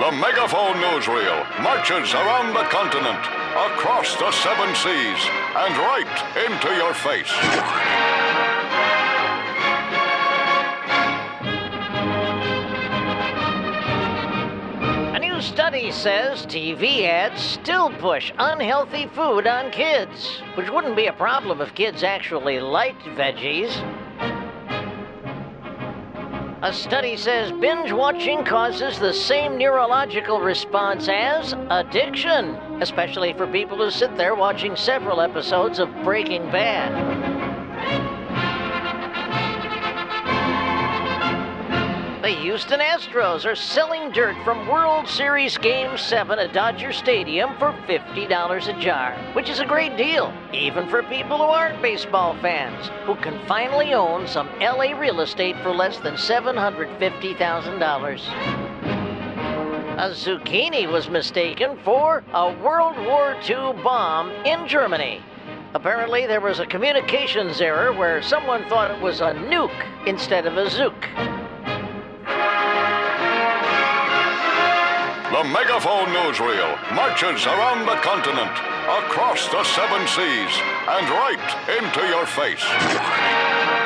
The Megaphone Newsreel marches around the continent, across the 7 seas, and right into your face. A new study says TV ads still push unhealthy food on kids, which wouldn't be a problem if kids actually liked veggies. A study says binge watching causes the same neurological response as addiction, especially for people who sit there watching several episodes of Breaking Bad. The Houston Astros are selling dirt from World Series Game 7 at Dodger Stadium for $50 a jar, which is a great deal, even for people who aren't baseball fans, who can finally own some LA real estate for less than $750,000. A zucchini was mistaken for a World War II bomb in Germany. Apparently, there was a communications error where someone thought it was a nuke instead of a zook. The Megaphone Newsreel marches around the continent, across the 7 seas, and right into your face.